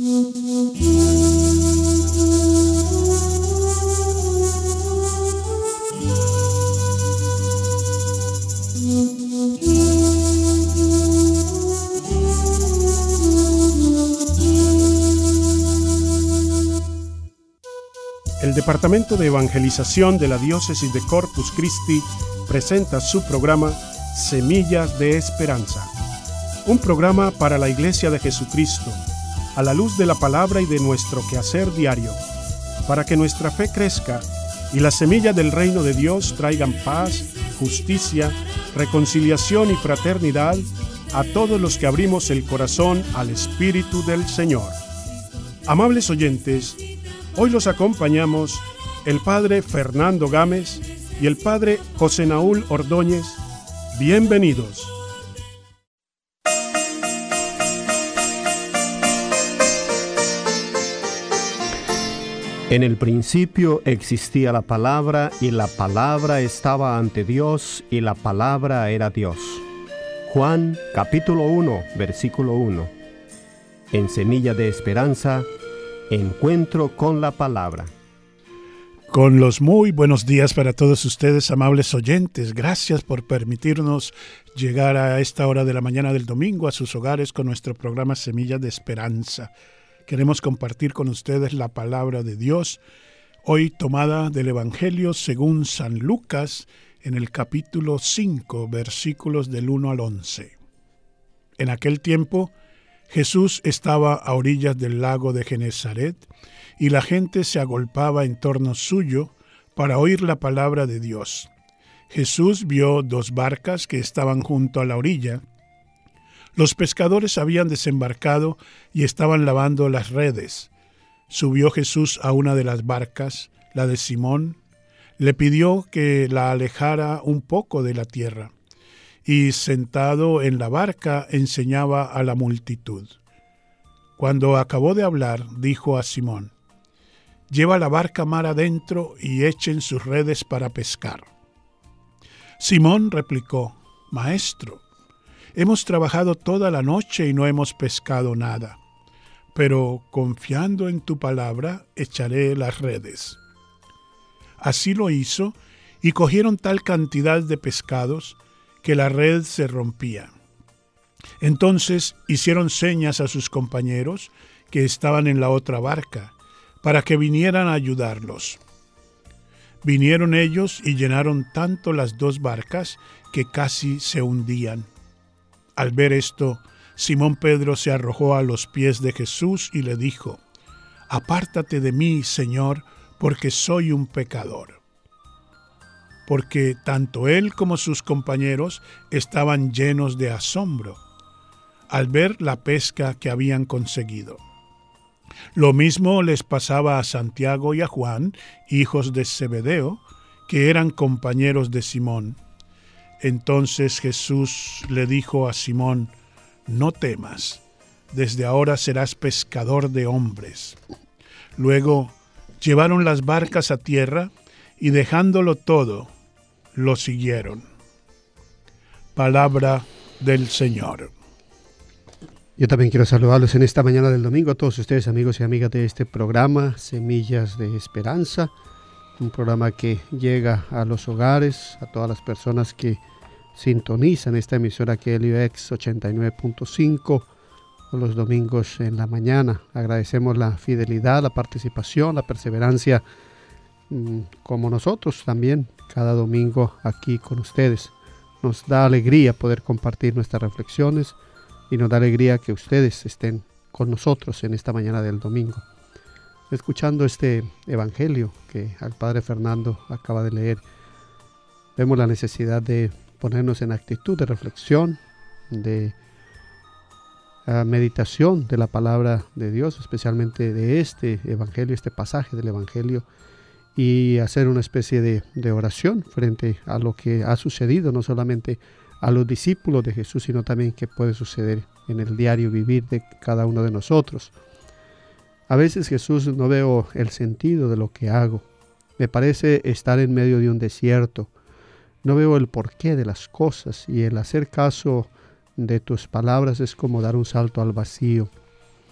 El Departamento de Evangelización de la Diócesis de Corpus Christi presenta su programa Semillas de Esperanza, un programa para la Iglesia de Jesucristo, a la luz de la palabra y de nuestro quehacer diario, para que nuestra fe crezca y las semillas del reino de Dios traigan paz, justicia, reconciliación y fraternidad a todos los que abrimos el corazón al Espíritu del Señor. Amables oyentes, hoy los acompañamos el Padre Fernando Gámez y el Padre José Naúl Ordóñez. Bienvenidos. En el principio existía la palabra, y la palabra estaba ante Dios, y la palabra era Dios. Juan, capítulo 1, versículo 1. En Semilla de Esperanza, encuentro con la palabra. Con los muy buenos días para todos ustedes, amables oyentes. Gracias por permitirnos llegar a esta hora de la mañana del domingo a sus hogares con nuestro programa Semillas de Esperanza. Queremos compartir con ustedes la palabra de Dios, hoy tomada del Evangelio según San Lucas, en el capítulo 5, versículos del 1 al 11. En aquel tiempo, Jesús estaba a orillas del lago de Genesaret, y la gente se agolpaba en torno suyo para oír la palabra de Dios. Jesús vio 2 barcas que estaban junto a la orilla. Los pescadores habían desembarcado y estaban lavando las redes. Subió Jesús a una de las barcas, la de Simón, le pidió que la alejara un poco de la tierra, y sentado en la barca enseñaba a la multitud. Cuando acabó de hablar, dijo a Simón: «Lleva la barca mar adentro y echen sus redes para pescar». Simón replicó: «Maestro, hemos trabajado toda la noche y no hemos pescado nada, pero confiando en tu palabra echaré las redes». Así lo hizo, y cogieron tal cantidad de pescados que la red se rompía. Entonces hicieron señas a sus compañeros que estaban en la otra barca, para que vinieran a ayudarlos. Vinieron ellos y llenaron tanto las 2 barcas que casi se hundían. Al ver esto, Simón Pedro se arrojó a los pies de Jesús y le dijo: «Apártate de mí, Señor, porque soy un pecador». Porque tanto él como sus compañeros estaban llenos de asombro al ver la pesca que habían conseguido. Lo mismo les pasaba a Santiago y a Juan, hijos de Zebedeo, que eran compañeros de Simón. Entonces Jesús le dijo a Simón: «No temas, desde ahora serás pescador de hombres». Luego llevaron las barcas a tierra y, dejándolo todo, lo siguieron. Palabra del Señor. Yo también quiero saludarlos en esta mañana del domingo a todos ustedes, amigos y amigas de este programa Semillas de Esperanza, un programa que llega a los hogares, a todas las personas que sintonizan esta emisora que es LIVEX 89.5 los domingos en la mañana. Agradecemos la fidelidad, la participación, la perseverancia, como nosotros también cada domingo aquí con ustedes. Nos da alegría poder compartir nuestras reflexiones y nos da alegría que ustedes estén con nosotros en esta mañana del domingo. Escuchando este evangelio que al Padre Fernando acaba de leer, vemos la necesidad de ponernos en actitud de reflexión, de meditación de la palabra de Dios, especialmente de este evangelio, este pasaje del evangelio, y hacer una especie de oración frente a lo que ha sucedido, no solamente a los discípulos de Jesús, sino también que puede suceder en el diario vivir de cada uno de nosotros. A veces, Jesús, no veo el sentido de lo que hago. Me parece estar en medio de un desierto. No veo el porqué de las cosas, y el hacer caso de tus palabras es como dar un salto al vacío.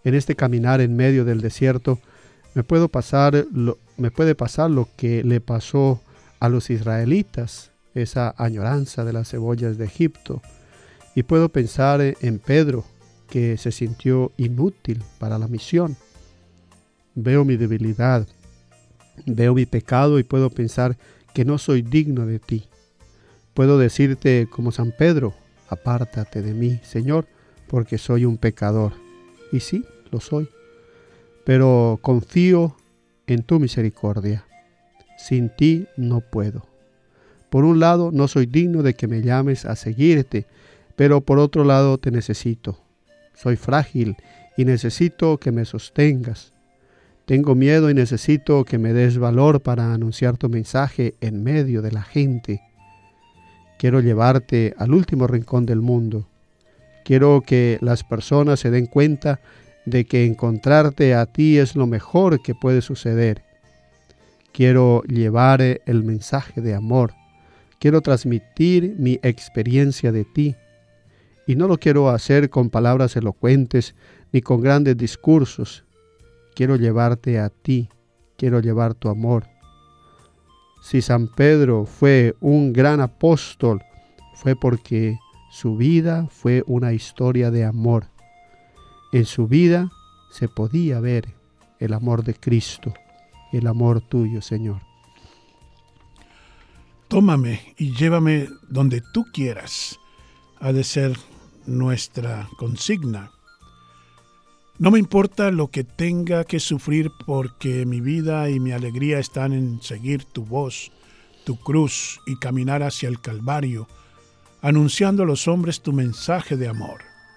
En este caminar en medio del desierto me puede pasar lo que le pasó a los israelitas, esa añoranza de las cebollas de Egipto. Y puedo pensar en Pedro, que se sintió inútil para la misión. Veo mi debilidad, veo mi pecado y puedo pensar que no soy digno de ti. Puedo decirte como San Pedro, apártate de mí, Señor, porque soy un pecador. Y sí, lo soy. Pero confío en tu misericordia. Sin ti no puedo. Por un lado, no soy digno de que me llames a seguirte, pero por otro lado te necesito. Soy frágil y necesito que me sostengas. Tengo miedo y necesito que me des valor para anunciar tu mensaje en medio de la gente. Quiero llevarte al último rincón del mundo. Quiero que las personas se den cuenta de que encontrarte a ti es lo mejor que puede suceder. Quiero llevar el mensaje de amor. Quiero transmitir mi experiencia de ti. Y no lo quiero hacer con palabras elocuentes ni con grandes discursos. Quiero llevarte a ti. Quiero llevar tu amor. Si San Pedro fue un gran apóstol, fue porque su vida fue una historia de amor. En su vida se podía ver el amor de Cristo, el amor tuyo, Señor. Tómame y llévame donde tú quieras. Ha de ser nuestra consigna. No me importa lo que tenga que sufrir, porque mi vida y mi alegría están en seguir tu voz, tu cruz y caminar hacia el Calvario, anunciando a los hombres tu mensaje de amor.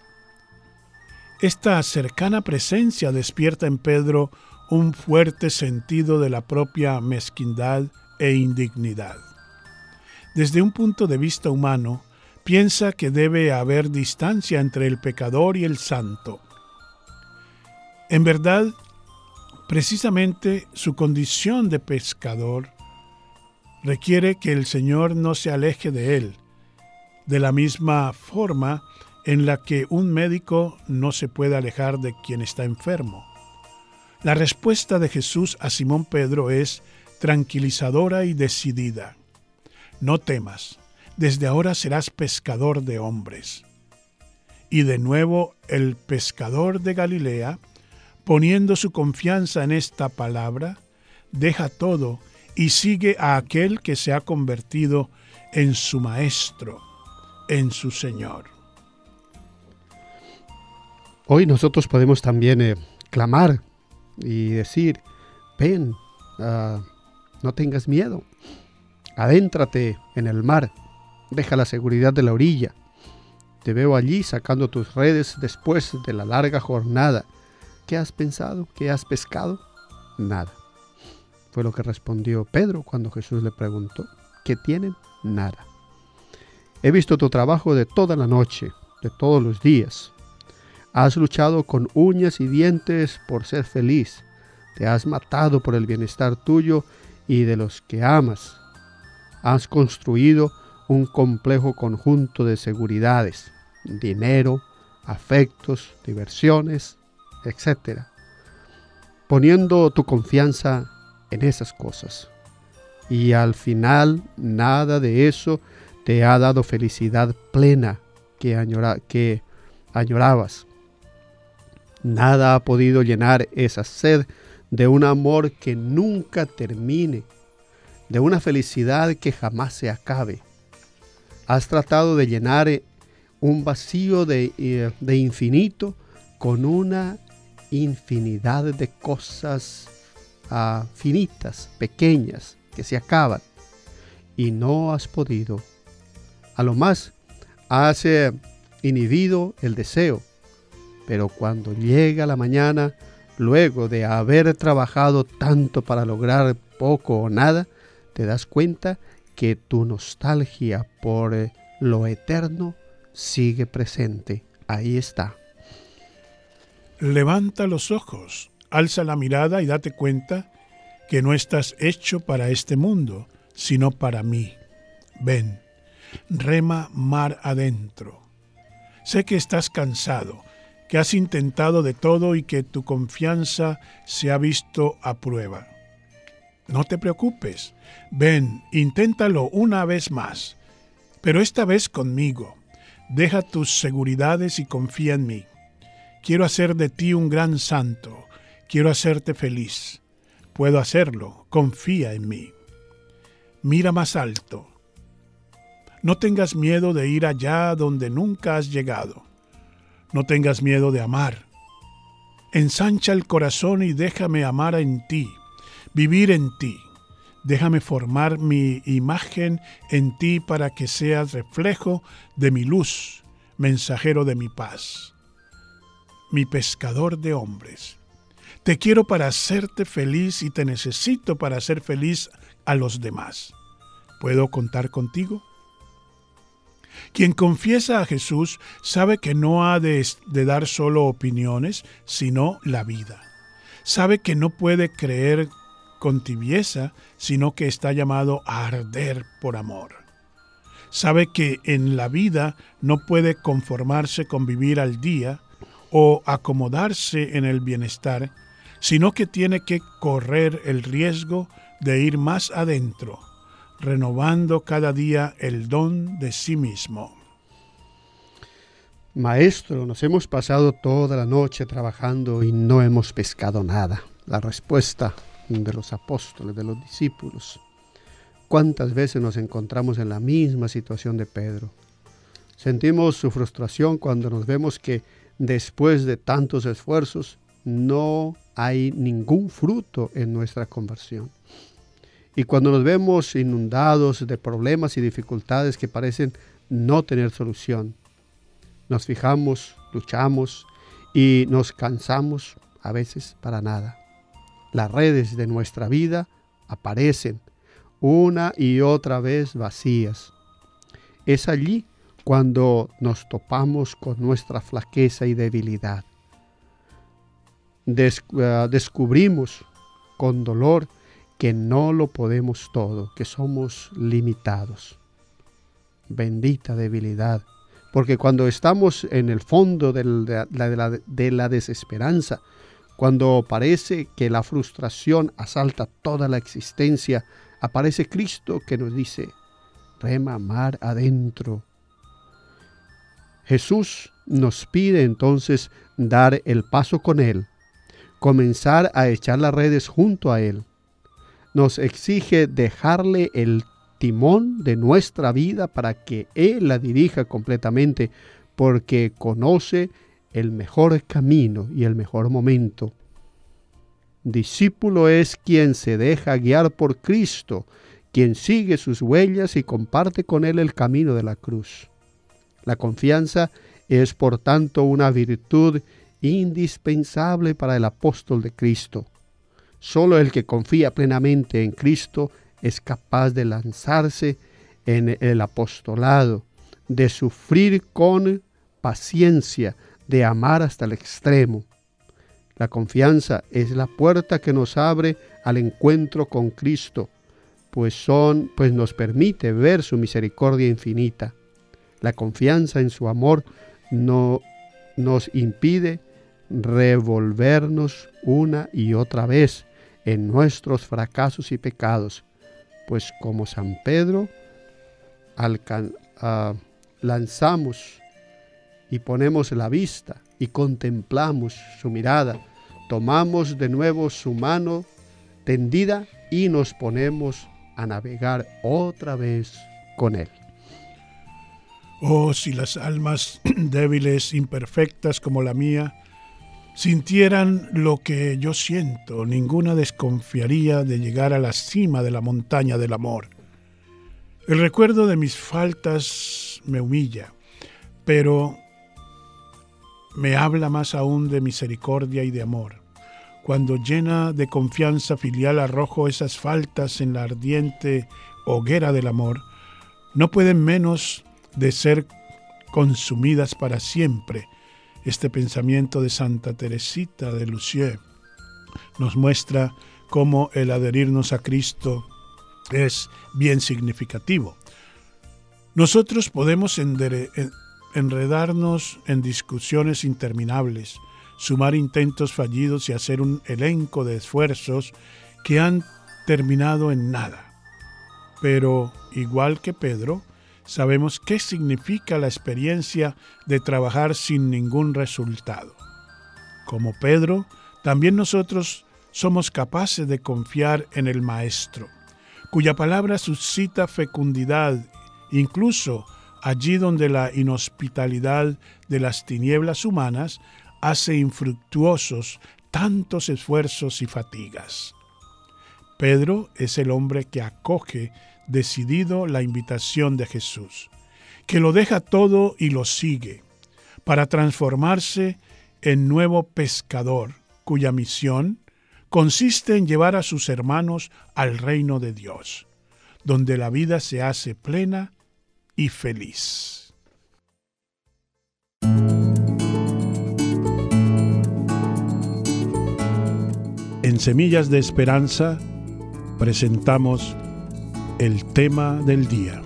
Esta cercana presencia despierta en Pedro un fuerte sentido de la propia mezquindad e indignidad. Desde un punto de vista humano, piensa que debe haber distancia entre el pecador y el santo. En verdad, precisamente su condición de pescador requiere que el Señor no se aleje de él, de la misma forma en la que un médico no se puede alejar de quien está enfermo. La respuesta de Jesús a Simón Pedro es tranquilizadora y decidida. No temas, desde ahora serás pescador de hombres. Y de nuevo el pescador de Galilea, poniendo su confianza en esta palabra, deja todo y sigue a aquel que se ha convertido en su maestro, en su Señor. Hoy nosotros podemos también clamar y decir, ven, no tengas miedo, adéntrate en el mar, deja la seguridad de la orilla. Te veo allí sacando tus redes después de la larga jornada. ¿Qué has pensado? ¿Qué has pescado? Nada. Fue lo que respondió Pedro cuando Jesús le preguntó. ¿Qué tienen? Nada. He visto tu trabajo de toda la noche, de todos los días. Has luchado con uñas y dientes por ser feliz. Te has matado por el bienestar tuyo y de los que amas. Has construido un complejo conjunto de seguridades, dinero, afectos, diversiones, etc. Poniendo tu confianza en esas cosas. Y al final nada de eso te ha dado felicidad plena que añorabas. Nada ha podido llenar esa sed de un amor que nunca termine, de una felicidad que jamás se acabe. Has tratado de llenar un vacío de infinito con una infinidad de cosas finitas, pequeñas, que se acaban, y no has podido. A lo más has inhibido el deseo, pero cuando llega la mañana, luego de haber trabajado tanto para lograr poco o nada, te das cuenta que tu nostalgia por lo eterno sigue presente. Ahí está. Levanta los ojos, alza la mirada y date cuenta que no estás hecho para este mundo, sino para mí. Ven, rema mar adentro. Sé que estás cansado, que has intentado de todo y que tu confianza se ha visto a prueba. No te preocupes. Ven, inténtalo una vez más, pero esta vez conmigo. Deja tus seguridades y confía en mí. Quiero hacer de ti un gran santo. Quiero hacerte feliz. Puedo hacerlo. Confía en mí. Mira más alto. No tengas miedo de ir allá donde nunca has llegado. No tengas miedo de amar. Ensancha el corazón y déjame amar en ti, vivir en ti. Déjame formar mi imagen en ti para que seas reflejo de mi luz, mensajero de mi paz. Mi pescador de hombres. Te quiero para hacerte feliz y te necesito para hacer feliz a los demás. ¿Puedo contar contigo? Quien confiesa a Jesús sabe que no ha de dar solo opiniones, sino la vida. Sabe que no puede creer con tibieza, sino que está llamado a arder por amor. Sabe que en la vida no puede conformarse con vivir al día o acomodarse en el bienestar, sino que tiene que correr el riesgo de ir más adentro, renovando cada día el don de sí mismo. Maestro, nos hemos pasado toda la noche trabajando y no hemos pescado nada. La respuesta de los apóstoles, de los discípulos. ¿Cuántas veces nos encontramos en la misma situación de Pedro? Sentimos su frustración cuando nos vemos que después de tantos esfuerzos no hay ningún fruto en nuestra conversión. Y cuando nos vemos inundados de problemas y dificultades que parecen no tener solución, nos fijamos, luchamos y nos cansamos a veces para nada. Las redes de nuestra vida aparecen una y otra vez vacías. Es allí cuando nos topamos con nuestra flaqueza y debilidad. Descubrimos con dolor que no lo podemos todo, que somos limitados. Bendita debilidad, porque cuando estamos en el fondo de la desesperanza, cuando parece que la frustración asalta toda la existencia, aparece Cristo que nos dice, rema mar adentro. Jesús nos pide entonces dar el paso con Él, comenzar a echar las redes junto a Él. Nos exige dejarle el timón de nuestra vida para que Él la dirija completamente, porque conoce el mejor camino y el mejor momento. Discípulo es quien se deja guiar por Cristo, quien sigue sus huellas y comparte con Él el camino de la cruz. La confianza es, por tanto, una virtud indispensable para el apóstol de Cristo. Solo el que confía plenamente en Cristo es capaz de lanzarse en el apostolado, de sufrir con paciencia, de amar hasta el extremo. La confianza es la puerta que nos abre al encuentro con Cristo, pues nos permite ver su misericordia infinita. La confianza en su amor no nos impide revolvernos una y otra vez en nuestros fracasos y pecados, pues como San Pedro lanzamos y ponemos la vista y contemplamos su mirada, tomamos de nuevo su mano tendida y nos ponemos a navegar otra vez con Él. Oh, si las almas débiles, imperfectas como la mía, sintieran lo que yo siento, ninguna desconfiaría de llegar a la cima de la montaña del amor. El recuerdo de mis faltas me humilla, pero me habla más aún de misericordia y de amor. Cuando llena de confianza filial arrojo esas faltas en la ardiente hoguera del amor, no pueden menos de ser consumidas para siempre. Este pensamiento de Santa Teresita de Lisieux nos muestra cómo el adherirnos a Cristo es bien significativo. Nosotros podemos enredarnos en discusiones interminables, sumar intentos fallidos y hacer un elenco de esfuerzos que han terminado en nada. Pero, igual que Pedro, sabemos qué significa la experiencia de trabajar sin ningún resultado. Como Pedro, también nosotros somos capaces de confiar en el Maestro, cuya palabra suscita fecundidad, incluso allí donde la inhospitalidad de las tinieblas humanas hace infructuosos tantos esfuerzos y fatigas. Pedro es el hombre que acoge decidido la invitación de Jesús, que lo deja todo y lo sigue, para transformarse en nuevo pescador, cuya misión consiste en llevar a sus hermanos al reino de Dios, donde la vida se hace plena y feliz. En Semillas de Esperanza presentamos el tema del día.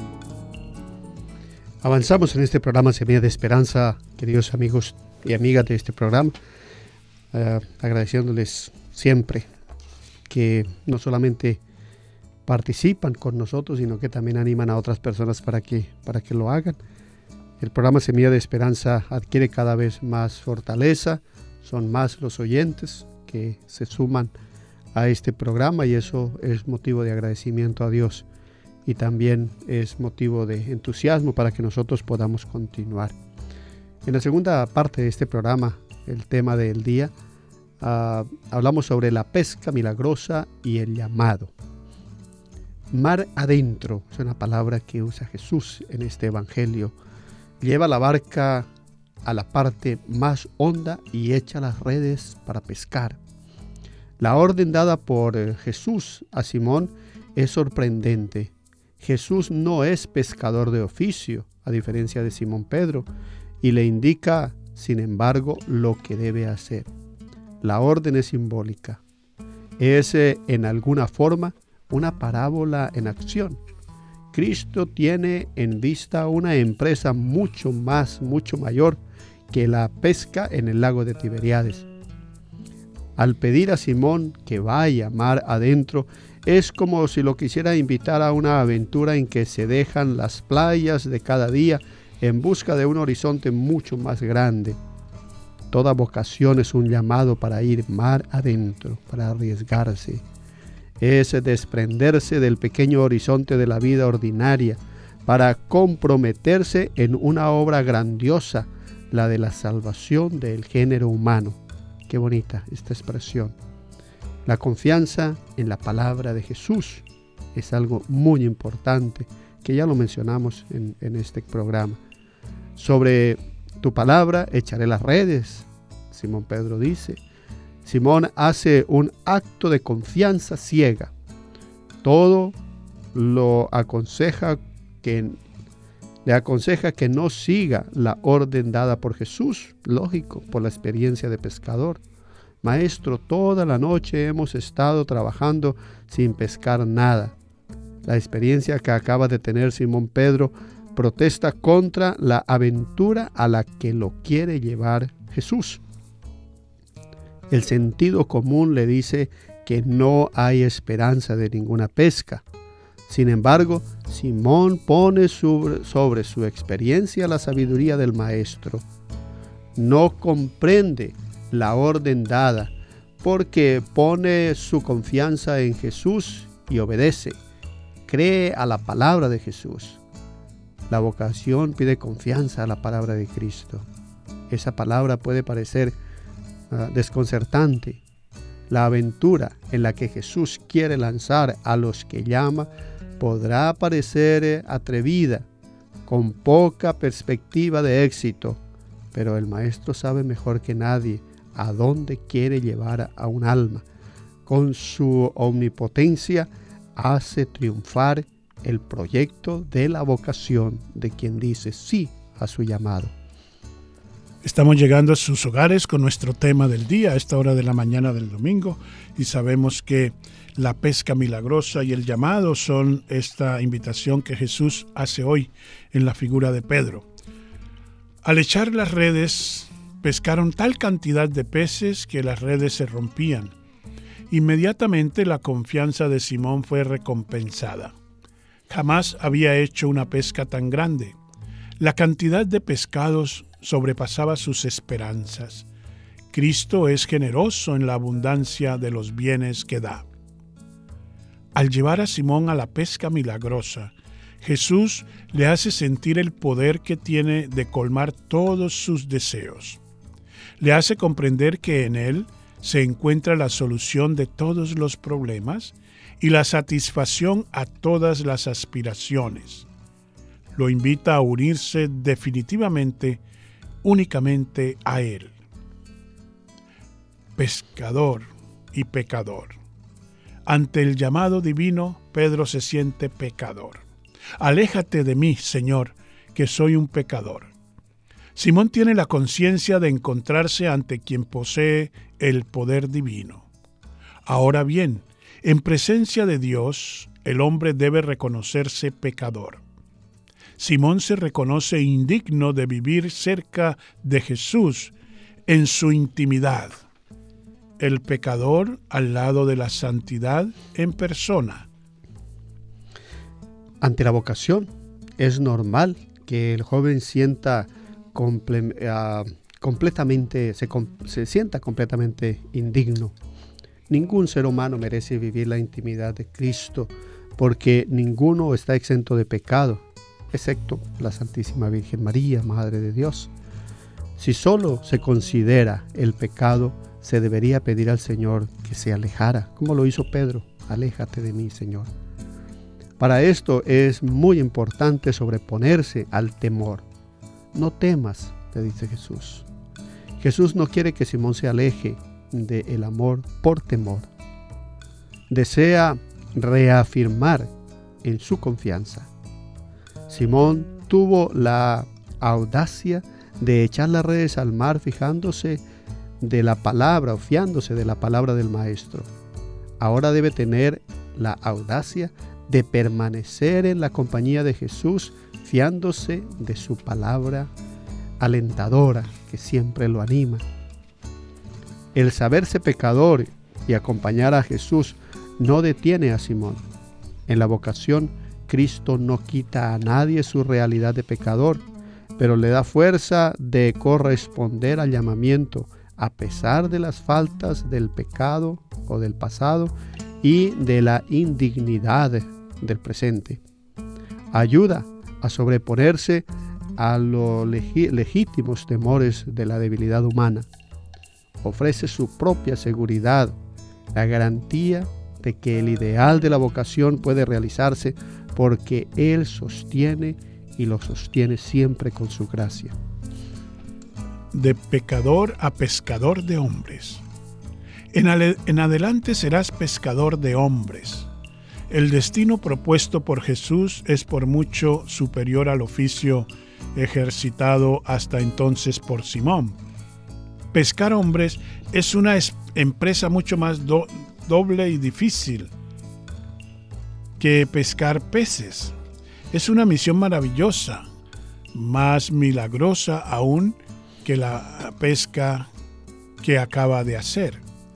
Avanzamos en este programa Semillas de Esperanza, queridos amigos y amigas de este programa, agradeciéndoles siempre que no solamente participan con nosotros, sino que también animan a otras personas para que lo hagan. El programa Semilla de Esperanza adquiere cada vez más fortaleza, son más los oyentes que se suman a este programa y eso es motivo de agradecimiento a Dios y también es motivo de entusiasmo para que nosotros podamos continuar. En la segunda parte de este programa, el tema del día, hablamos sobre la pesca milagrosa y el llamado. Mar adentro es una palabra que usa Jesús en este evangelio. Lleva la barca a la parte más honda y echa las redes para pescar. La orden dada por Jesús a Simón es sorprendente. Jesús no es pescador de oficio, a diferencia de Simón Pedro, y le indica, sin embargo, lo que debe hacer. La orden es simbólica. Es, en alguna forma, una parábola en acción. Cristo tiene en vista una empresa mucho mayor que la pesca en el lago de Tiberíades. Al pedir a Simón que vaya mar adentro, es como si lo quisiera invitar a una aventura en que se dejan las playas de cada día en busca de un horizonte mucho más grande. Toda vocación es un llamado para ir mar adentro, para arriesgarse. Es desprenderse del pequeño horizonte de la vida ordinaria para comprometerse en una obra grandiosa, la de la salvación del género humano. Qué bonita esta expresión. La confianza en la palabra de Jesús es algo muy importante, que ya lo mencionamos en este programa. Sobre tu palabra echaré las redes, Simón Pedro dice. Simón hace un acto de confianza ciega. Todo le aconseja que no siga la orden dada por Jesús, lógico, por la experiencia de pescador. Maestro, toda la noche hemos estado trabajando sin pescar nada. La experiencia que acaba de tener Simón Pedro protesta contra la aventura a la que lo quiere llevar Jesús. El sentido común le dice que no hay esperanza de ninguna pesca. Sin embargo, Simón pone sobre su experiencia la sabiduría del Maestro. No comprende la orden dada porque pone su confianza en Jesús y obedece. Cree a la palabra de Jesús. La vocación pide confianza a la palabra de Cristo. Esa palabra puede parecer desconcertante. La aventura en la que Jesús quiere lanzar a los que llama podrá parecer atrevida, con poca perspectiva de éxito, pero el Maestro sabe mejor que nadie a dónde quiere llevar a un alma. Con su omnipotencia hace triunfar el proyecto de la vocación de quien dice sí a su llamado. Estamos llegando a sus hogares con nuestro tema del día a esta hora de la mañana del domingo y sabemos que la pesca milagrosa y el llamado son esta invitación que Jesús hace hoy en la figura de Pedro. Al echar las redes, pescaron tal cantidad de peces que las redes se rompían. Inmediatamente la confianza de Simón fue recompensada. Jamás había hecho una pesca tan grande. La cantidad de pescados sobrepasaba sus esperanzas. Cristo es generoso en la abundancia de los bienes que da. Al llevar a Simón a la pesca milagrosa, Jesús le hace sentir el poder que tiene de colmar todos sus deseos. Le hace comprender que en él se encuentra la solución de todos los problemas y la satisfacción a todas las aspiraciones. Lo invita a unirse definitivamente, únicamente a él. Pescador y pecador. Ante el llamado divino, Pedro se siente pecador. Aléjate de mí, Señor, que soy un pecador. Simón tiene la conciencia de encontrarse ante quien posee el poder divino. Ahora bien, en presencia de Dios, el hombre debe reconocerse pecador. Simón se reconoce indigno de vivir cerca de Jesús en su intimidad. El pecador al lado de la santidad en persona. Ante la vocación, es normal que el joven sienta se sienta completamente indigno. Ningún ser humano merece vivir la intimidad de Cristo, porque ninguno está exento de pecado, excepto la Santísima Virgen María, Madre de Dios. Si solo se considera el pecado, se debería pedir al Señor que se alejara, como lo hizo Pedro. Aléjate de mí, Señor. Para esto es muy importante sobreponerse al temor. No temas, le dice Jesús. Jesús no quiere que Simón se aleje del amor por temor. Desea reafirmar en su confianza. Simón tuvo la audacia de echar las redes al mar fiándose de la palabra del Maestro. Ahora debe tener la audacia de permanecer en la compañía de Jesús, fiándose de su palabra alentadora que siempre lo anima. El saberse pecador y acompañar a Jesús no detiene a Simón. En la vocación, Cristo no quita a nadie su realidad de pecador, pero le da fuerza de corresponder al llamamiento a pesar de las faltas del pecado o del pasado y de la indignidad del presente. Ayuda a sobreponerse a los legítimos temores de la debilidad humana. Ofrece su propia seguridad, la garantía de que el ideal de la vocación puede realizarse porque Él sostiene y lo sostiene siempre con su gracia. De pecador a pescador de hombres. En adelante serás pescador de hombres. El destino propuesto por Jesús es por mucho superior al oficio ejercitado hasta entonces por Simón. Pescar hombres es una empresa mucho más doble y difícil que pescar peces. Es una misión maravillosa, más milagrosa aún que la pesca que acaba de hacer.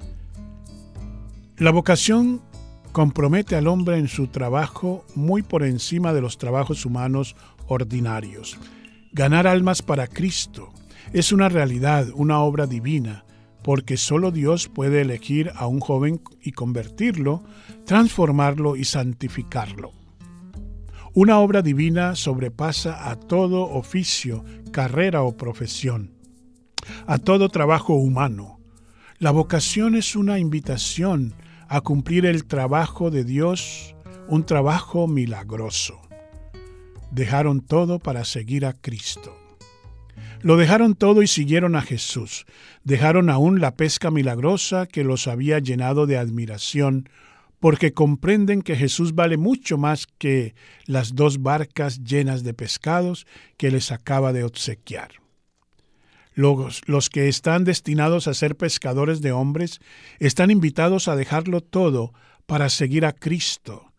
La vocación compromete al hombre en su trabajo muy por encima de los trabajos humanos ordinarios. Ganar almas para Cristo es una realidad, una obra divina, porque solo Dios puede elegir a un joven y convertirlo, transformarlo y santificarlo. Una obra divina sobrepasa a todo oficio, carrera o profesión, a todo trabajo humano. La vocación es una invitación a cumplir el trabajo de Dios, un trabajo milagroso. Dejaron todo para seguir a Cristo. Lo dejaron todo y siguieron a Jesús. Dejaron aún la pesca milagrosa que los había llenado de admiración, porque comprenden que Jesús vale mucho más que las 2 barcas llenas de pescados que les acaba de obsequiar. Los que están destinados a ser pescadores de hombres están invitados a dejarlo todo para seguir a Cristo,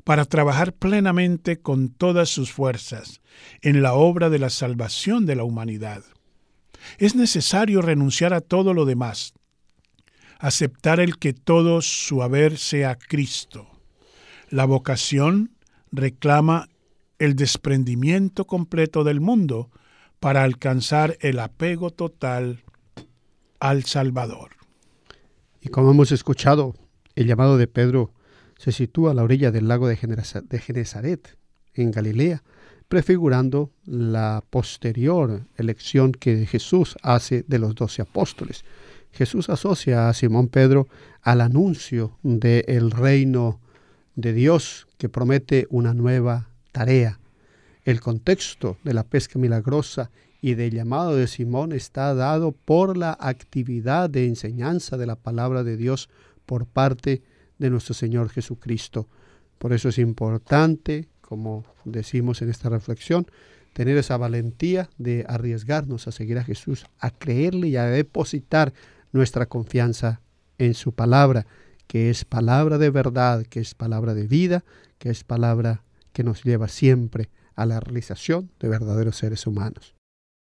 para trabajar plenamente con todas sus fuerzas en la obra de la salvación de la humanidad. Es necesario renunciar a todo lo demás, aceptar el que todo su haber sea Cristo. La vocación reclama el desprendimiento completo del mundo para alcanzar el apego total al Salvador. Y como hemos escuchado, el llamado de Pedro se sitúa a la orilla del lago de Genesaret, en Galilea, prefigurando la posterior elección que Jesús hace de los 12 apóstoles. Jesús asocia a Simón Pedro al anuncio del reino de Dios que promete una nueva tarea. El contexto de la pesca milagrosa y del llamado de Simón está dado por la actividad de enseñanza de la palabra de Dios por parte de nuestro Señor Jesucristo. Por eso es importante, como decimos en esta reflexión, tener esa valentía de arriesgarnos a seguir a Jesús, a creerle y a depositar nuestra confianza en su palabra, que es palabra de verdad, que es palabra de vida, que es palabra que nos lleva siempre a la realización de verdaderos seres humanos.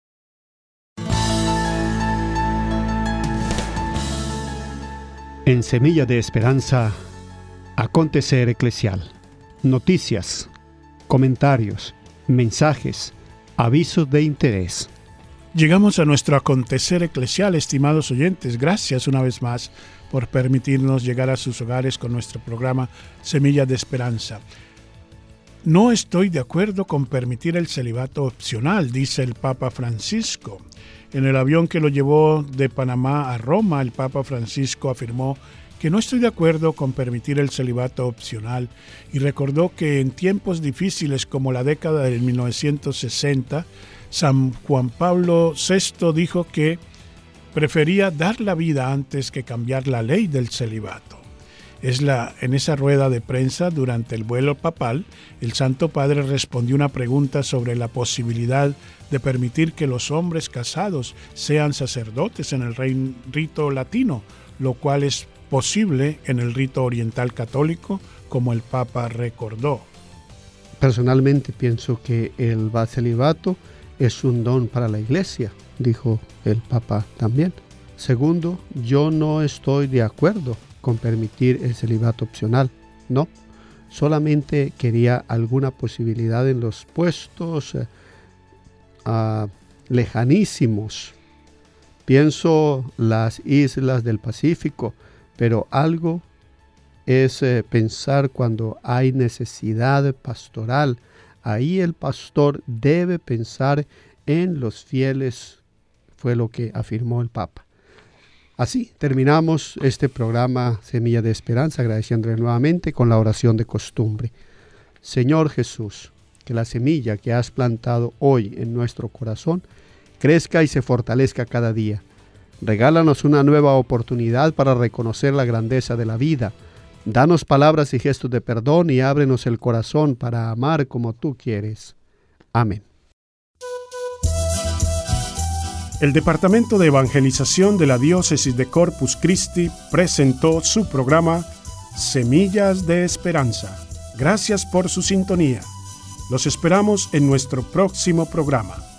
En Semilla de Esperanza, acontecer eclesial, noticias, comentarios, mensajes, avisos de interés. Llegamos a nuestro acontecer eclesial, estimados oyentes. Gracias una vez más por permitirnos llegar a sus hogares con nuestro programa Semillas de Esperanza. No estoy de acuerdo con permitir el celibato opcional, dice el Papa Francisco. En el avión que lo llevó de Panamá a Roma, el Papa Francisco afirmó que no estoy de acuerdo con permitir el celibato opcional y recordó que en tiempos difíciles como la década de 1960, San Juan Pablo VI dijo que prefería dar la vida antes que cambiar la ley del celibato. En esa rueda de prensa durante el vuelo papal, el Santo Padre respondió una pregunta sobre la posibilidad de permitir que los hombres casados sean sacerdotes en el rito latino, lo cual es posible en el rito oriental católico, como el Papa recordó. Personalmente pienso que el celibato es un don para la Iglesia, dijo el Papa también. Segundo, yo no estoy de acuerdo con permitir el celibato opcional, no. Solamente quería alguna posibilidad en los puestos lejanísimos. Pienso las islas del Pacífico, pero algo es pensar cuando hay necesidad pastoral. Ahí el pastor debe pensar en los fieles, fue lo que afirmó el Papa. Así terminamos este programa Semilla de Esperanza, agradeciéndole nuevamente con la oración de costumbre. Señor Jesús, que la semilla que has plantado hoy en nuestro corazón crezca y se fortalezca cada día. Regálanos una nueva oportunidad para reconocer la grandeza de la vida. Danos palabras y gestos de perdón y ábrenos el corazón para amar como tú quieres. Amén. El Departamento de Evangelización de la Diócesis de Corpus Christi presentó su programa Semillas de Esperanza. Gracias por su sintonía. Los esperamos en nuestro próximo programa.